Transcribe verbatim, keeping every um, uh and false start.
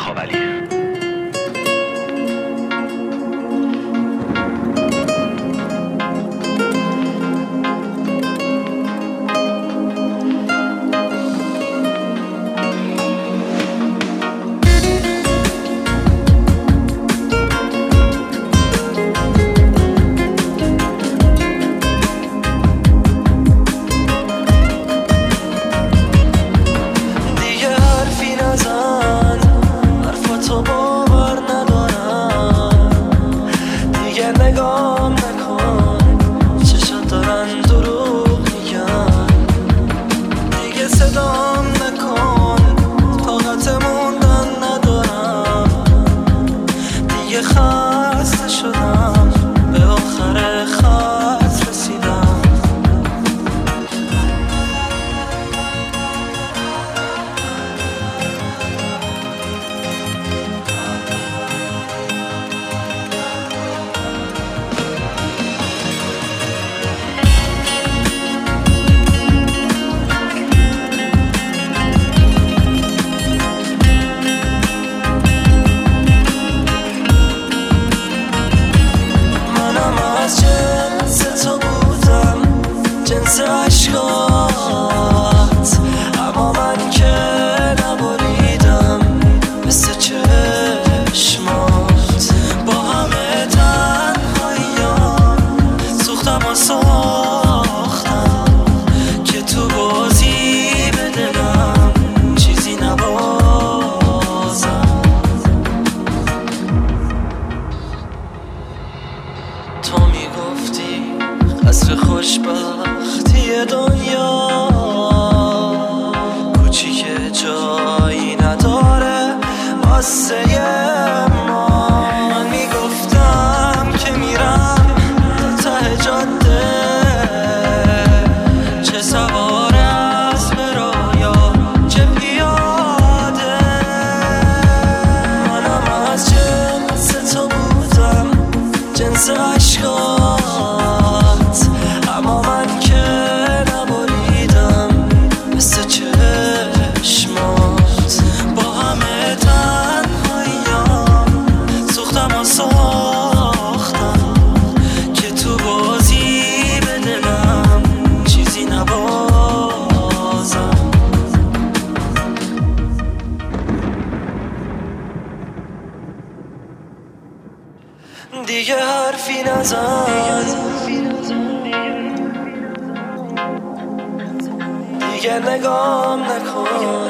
بخواب علی. نگام نکن چشات دارن دروغ میگن، دیگه صدام نکن طاقت موندن ندارم، دیگه خسته شدم به آخر خط رسیدم. جنس عشقات اما من که نبریدم مثل چشمات، با همه تنهاییام سوختم و ساختم که تو بازی به دلم چیزی نبازم. تو میگفتی قصر خوشبختی دنیا کوچیک جایی نداره واسه ما. من میگفتم که میرم تا ته جاده، چه سوار اسب رایا چه پیاده. منم از جنس تو بودم، جنس عشقات اما من که نبریدم مثل چشمات، با همه تنهاییام سوختم و ساختم که تو بازی به دلم چیزی نبازم. دیگه حرفی نزن، دیگه نگام نکن